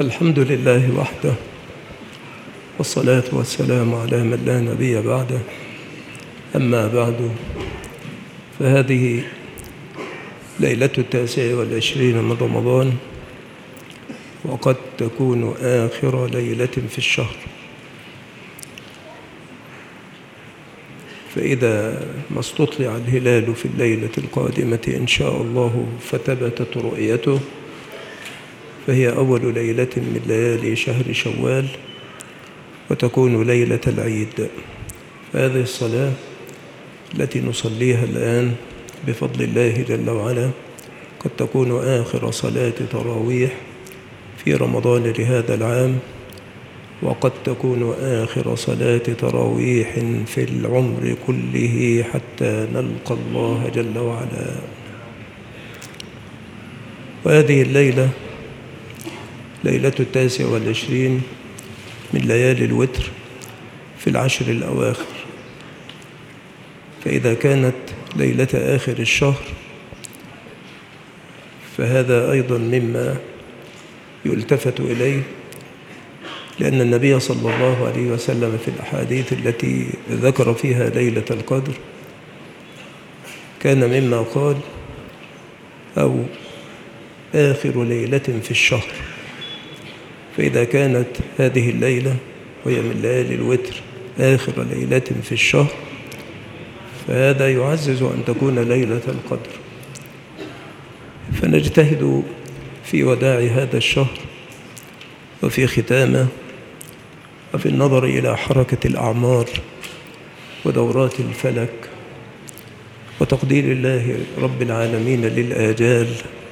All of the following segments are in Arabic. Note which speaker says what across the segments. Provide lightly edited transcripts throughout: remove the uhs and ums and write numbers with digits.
Speaker 1: الحمد لله وحده، والصلاة والسلام على من لا نبي بعده. أما بعد، فهذه ليلة 29 من رمضان، وقد تكون آخر ليلة في الشهر. فإذا ما استطلع الهلال في الليلة القادمة إن شاء الله فثبتت رؤيته، فهي أول ليلة من ليالي شهر شوال، وتكون ليلة العيد. فهذه الصلاة التي نصليها الآن بفضل الله جل وعلا قد تكون آخر صلاة تراويح في رمضان لهذا العام، وقد تكون آخر صلاة تراويح في العمر كله حتى نلقى الله جل وعلا. وهذه الليلة ليلة 29 من ليالي الوتر في العشر الأواخر. فإذا كانت ليلة آخر الشهر فهذا أيضا مما يلتفت إليه، لأن النبي صلى الله عليه وسلم في الأحاديث التي ذكر فيها ليلة القدر كان مما قال: أو آخر ليلة في الشهر. فإذا كانت هذه الليلة وهي من ليالي الوتر آخر ليلة في الشهر، فهذا يعزز أن تكون ليلة القدر. فنجتهد في وداع هذا الشهر وفي ختامه وفي النظر إلى حركة الأعمار ودورات الفلك وتقدير الله رب العالمين للآجال.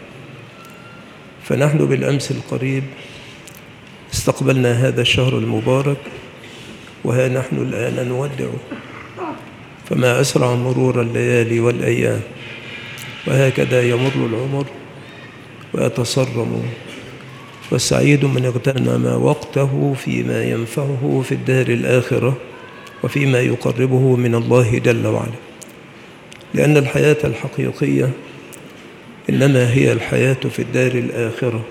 Speaker 1: فنحن بالأمس القريب استقبلنا هذا الشهر المبارك، وها نحن الآن نودعه. فما أسرع مرور الليالي والأيام، وهكذا يمر العمر ويتصرم. والسعيد من اغتنم وقته فيما ينفعه في الدار الآخرة وفيما يقربه من الله جل وعلا، لأن الحياة الحقيقية إنما هي الحياة في الدار الآخرة.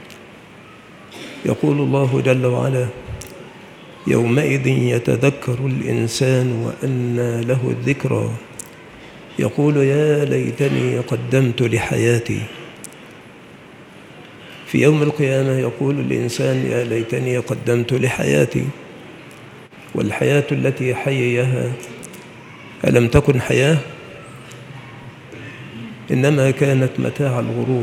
Speaker 1: يقول الله جل وعلا: يومئذ يتذكر الإنسان وأنى له الذكرى، يقول يا ليتني قدمت لحياتي. في يوم القيامة يقول الإنسان: يا ليتني قدمت لحياتي. والحياة التي حييها ألم تكن حياة؟ إنما كانت متاع الغرور،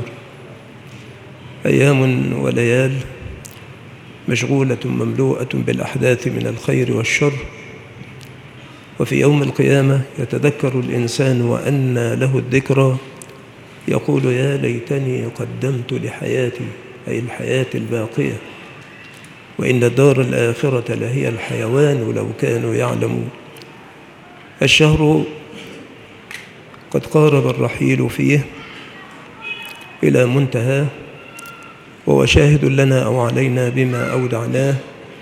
Speaker 1: أيام وليال مشغولة مملوءة بالأحداث من الخير والشر. وفي يوم القيامة يتذكر الإنسان وأنى له الذكرى، يقول يا ليتني قدمت لحياتي، أي الحياة الباقية. وإن الدار الآخرة لهي الحيوان لو كانوا يعلمون. الشهر قد قارب الرحيل فيه إلى منتهى، وهو شاهد لنا أو علينا بما أودعناه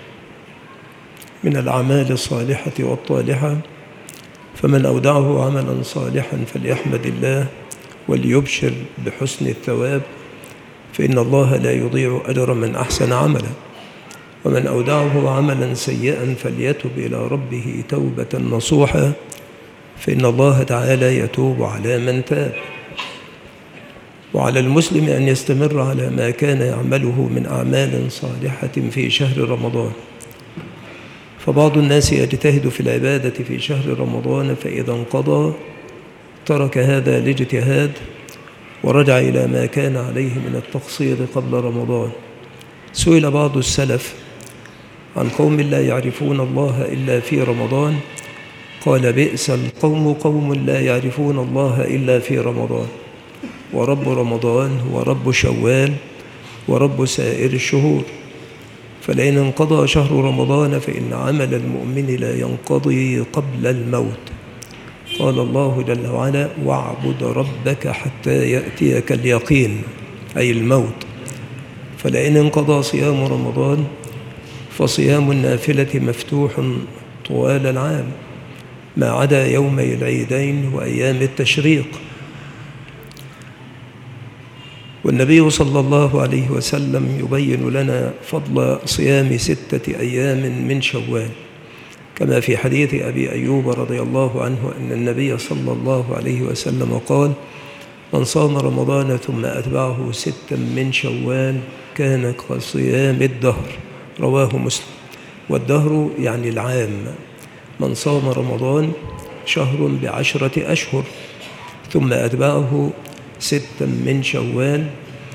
Speaker 1: من الأعمال الصالحة والطالحة. فمن أودعه عملا صالحا فليحمد الله وليبشر بحسن الثواب، فإن الله لا يضيع أجر من أحسن عملا. ومن أودعه عملا سيئا فليتب إلى ربه توبة نصوحا، فإن الله تعالى يتوب على من تاب. وعلى المسلم أن يستمر على ما كان يعمله من أعمال صالحة في شهر رمضان. فبعض الناس يجتهد في العبادة في شهر رمضان، فإذا انقضى ترك هذا الاجتهاد ورجع إلى ما كان عليه من التقصير قبل رمضان. سئل بعض السلف عن قوم لا يعرفون الله إلا في رمضان، قال: بئس القوم قوم لا يعرفون الله إلا في رمضان. ورب رمضان هو رب شوال ورب سائر الشهور. فلئن انقضى شهر رمضان فإن عمل المؤمن لا ينقضي قبل الموت. قال الله جل وعلا: واعبد ربك حتى يأتيك اليقين، أي الموت. فلئن انقضى صيام رمضان فصيام النافلة مفتوح طوال العام ما عدا يومي العيدين وأيام التشريق. والنبي صلى الله عليه وسلم يبين لنا فضل صيام 6 أيام من شوال، كما في حديث أبي أيوب رضي الله عنه أن النبي صلى الله عليه وسلم قال: من صام رمضان ثم أتبعه 6 من شوال كان كصيام الدهر، رواه مسلم. والدهر يعني العام. من صام رمضان شهر ب10 أشهر ثم أتبعه 6 من شوال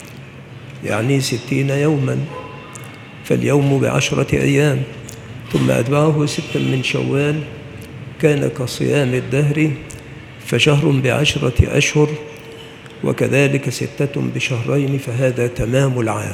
Speaker 1: يعني 60 يوما، فاليوم ب10 أيام، ثم أتبعه 6 من شوال كان كصيام الدهر، فشهر ب10 أشهر وكذلك 6 بشهرين، فهذا تمام العام.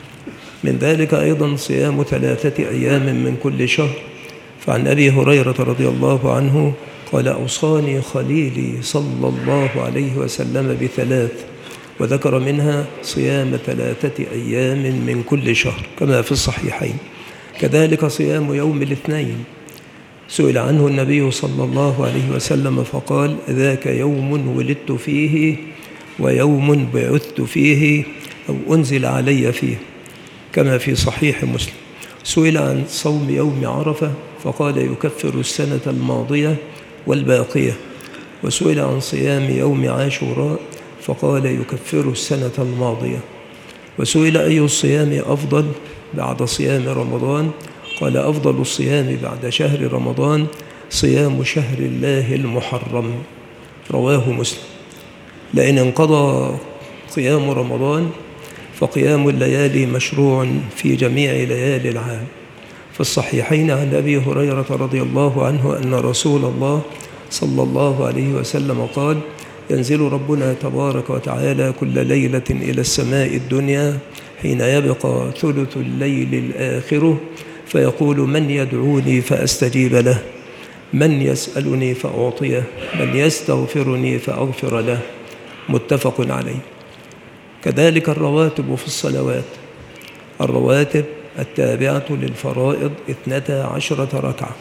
Speaker 1: من ذلك أيضا صيام 3 أيام من كل شهر، فعن أبي هريرة رضي الله عنه قال: أوصاني خليلي صلى الله عليه وسلم ب3، وذكر منها صيام 3 أيام من كل شهر كما في الصحيحين. كذلك صيام يوم الاثنين، سئل عنه النبي صلى الله عليه وسلم فقال: ذاك يوم ولدت فيه ويوم بعثت فيه أو أنزل علي فيه، كما في صحيح مسلم. سئل عن صوم يوم عرفة فقال: يكفر السنة الماضية والباقية. وسئل عن صيام يوم عاشوراء فقال: يكفر السنة الماضية. وسئل أي الصيام أفضل بعد صيام رمضان؟ قال: أفضل الصيام بعد شهر رمضان صيام شهر الله المحرم، رواه مسلم. لئن انقضى قيام رمضان فقيام الليالي مشروع في جميع ليالي العام. في الصحيحين عن أبي هريرة رضي الله عنه أن رسول الله صلى الله عليه وسلم قال: ينزل ربنا تبارك وتعالى كل ليلة إلى السماء الدنيا حين يبقى ثلث الليل الآخر فيقول: من يدعوني فأستجيب له، من يسألني فأعطيه، من يستغفرني فأغفر له، متفق عليه. كذلك الرواتب في الصلوات، الرواتب التابعة للفرائض 12 ركعة،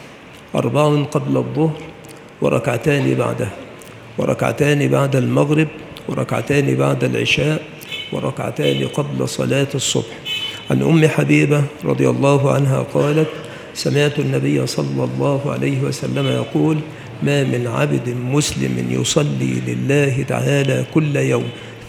Speaker 1: 4 قبل الظهر وركعتان بعدها، وركعتان بعد المغرب، وركعتان بعد العشاء، وركعتان قبل صلاة الصبح. عن أم حبيبة رضي الله عنها قالت: سمعت النبي صلى الله عليه وسلم يقول: ما من عبد مسلم يصلي لله تعالى كل يوم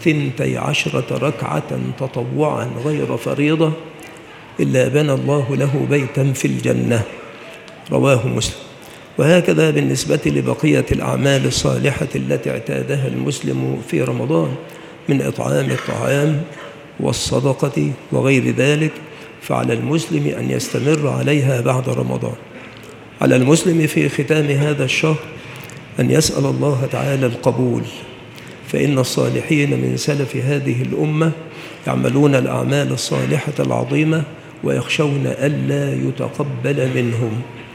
Speaker 1: 12 ركعة تطوعا غير فريضة إلا بنى الله له بيتا في الجنة، رواه مسلم. وهكذا بالنسبة لبقية الأعمال الصالحة التي اعتادها المسلم في رمضان من إطعام الطعام والصدقة وغير ذلك، فعلى المسلم أن يستمر عليها بعد رمضان. على المسلم في ختام هذا الشهر أن يسأل الله تعالى القبول، فإن الصالحين من سلف هذه الأمة يعملون الأعمال الصالحة العظيمة ويخشون ألا يتقبل منهم.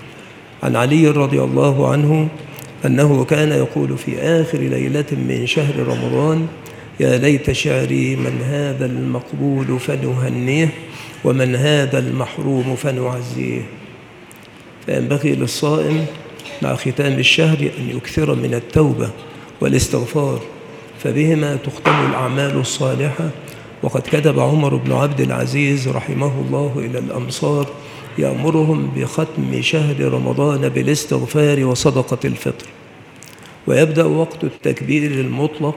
Speaker 1: عن علي رضي الله عنه أنه كان يقول في آخر ليلة من شهر رمضان: يا ليت شعري من هذا المقبول فنهنيه ومن هذا المحروم فنعزيه. فينبغي للصائم مع ختام الشهر أن يكثر من التوبة والاستغفار، فبهما تختم الأعمال الصالحة. وقد كتب عمر بن عبد العزيز رحمه الله إلى الأمصار يأمرهم بختم شهر رمضان بالاستغفار وصدقة الفطر. ويبدأ وقت التكبير المطلق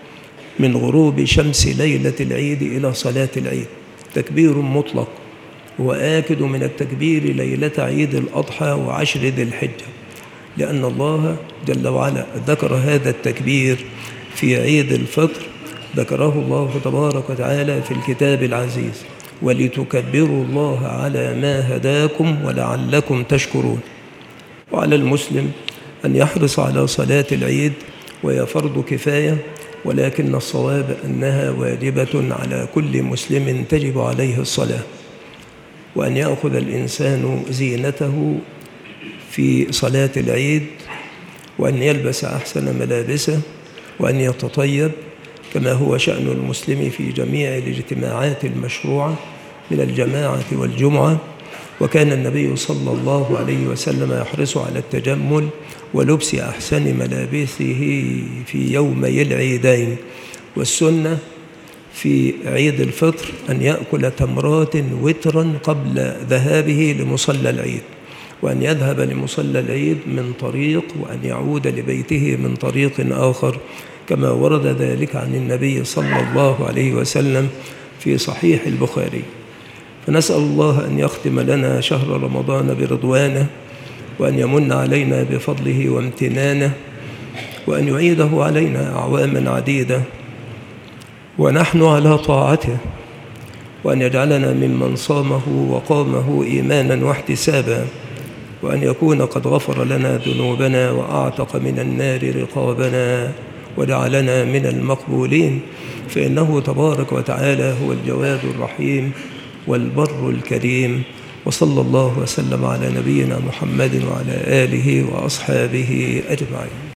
Speaker 1: من غروب شمس ليلة العيد إلى صلاة العيد، تكبير مطلق، وآكد من التكبير ليلة عيد الأضحى وعشر ذي الحجة، لأن الله جل وعلا ذكر هذا التكبير في عيد الفطر، ذكره الله تبارك وتعالى في الكتاب العزيز: ولتكبروا الله على ما هداكم ولعلكم تشكرون. وعلى المسلم أن يحرص على صلاة العيد، وهي فرض كفاية، ولكن الصواب أنها واجبة على كل مسلم تجب عليه الصلاة. وأن يأخذ الإنسان زينته في صلاة العيد، وأن يلبس أحسن ملابسه، وأن يتطيب كما هو شأن المسلم في جميع الاجتماعات المشروعة من الجماعة والجمعة. وكان النبي صلى الله عليه وسلم يحرص على التجمل ولبس أحسن ملابسه في يومي العيدين. والسنة في عيد الفطر أن يأكل تمرات وترا قبل ذهابه لمصلى العيد، وأن يذهب لمصلى العيد من طريق وأن يعود لبيته من طريق آخر، كما ورد ذلك عن النبي صلى الله عليه وسلم في صحيح البخاري. فنسأل الله أن يختم لنا شهر رمضان برضوانه، وأن يمن علينا بفضله وامتنانه، وأن يعيده علينا أعواما عديدة ونحن على طاعته، وأن يجعلنا ممن صامه وقامه إيمانا واحتسابا، وأن يكون قد غفر لنا ذنوبنا وأعتق من النار رقابنا وجعلنا من المقبولين، فإنه تبارك وتعالى هو الجواد الرحيم والبر الكريم. وصلى الله وسلم على نبينا محمد وعلى آله وأصحابه أجمعين.